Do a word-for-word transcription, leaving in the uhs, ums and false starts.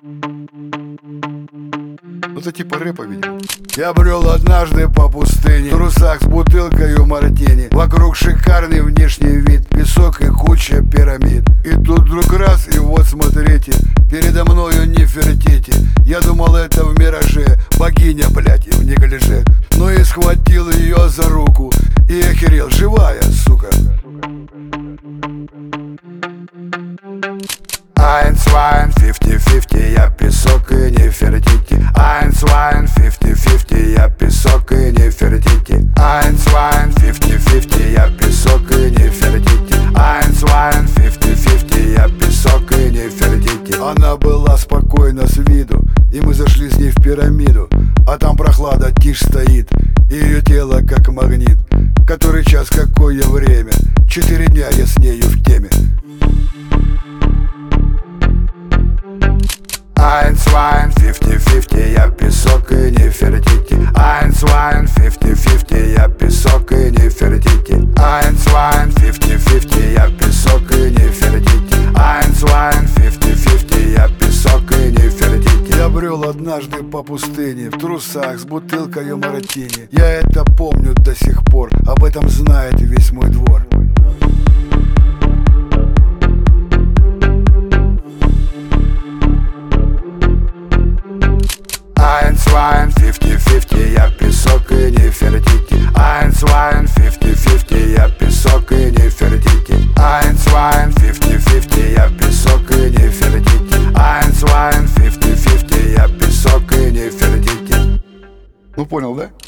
Это типа рэпа, видимо. Я брел однажды по пустыне, в трусах с бутылкою мартини. Вокруг шикарный внешний вид, песок и куча пирамид. И тут вдруг раз, и вот смотрите, передо мною Нефертити. Я думал, это в мираже богиня, блядь, и в неглиже. Но и схватил ее за руку и охерел, живая, сука. Eins, zwei, фифти фифти, я песок и Нефертити. Eins, zwei, фифти фифти, я песок и Нефертити. Eins, zwei, фифти фифти, я песок и Нефертити. Eins, zwei, фифти фифти, я песок и Нефертити. Она была спокойна с виду, и мы зашли с ней в пирамиду. А там прохлада, тишь стоит, и ее тело как магнит. Который час, какое время? Четыре дня я с нею в теме. Eins, zwei, фифти фифти, я песок и Нефертити. Eins, zwei, фифти фифти, я песок и Нефертити. Eins, zwei, фифти фифти, я песок и Нефертити. Eins, zwei, фифти фифти, я песок и Нефертити. Я брел однажды по пустыне, в трусах с бутылкой мартини. Я это помню до сих пор, об этом знает весь мой двор. Eins, zwei, фифти фифти, я песок и Нефертити. Eins, zwei, фифти фифти, я песок и Нефертити. Eins, zwei, фифти фифти, я песок и Нефертити. Eins, zwei, фифти фифти, я песок и Нефертити. Ну понял, да?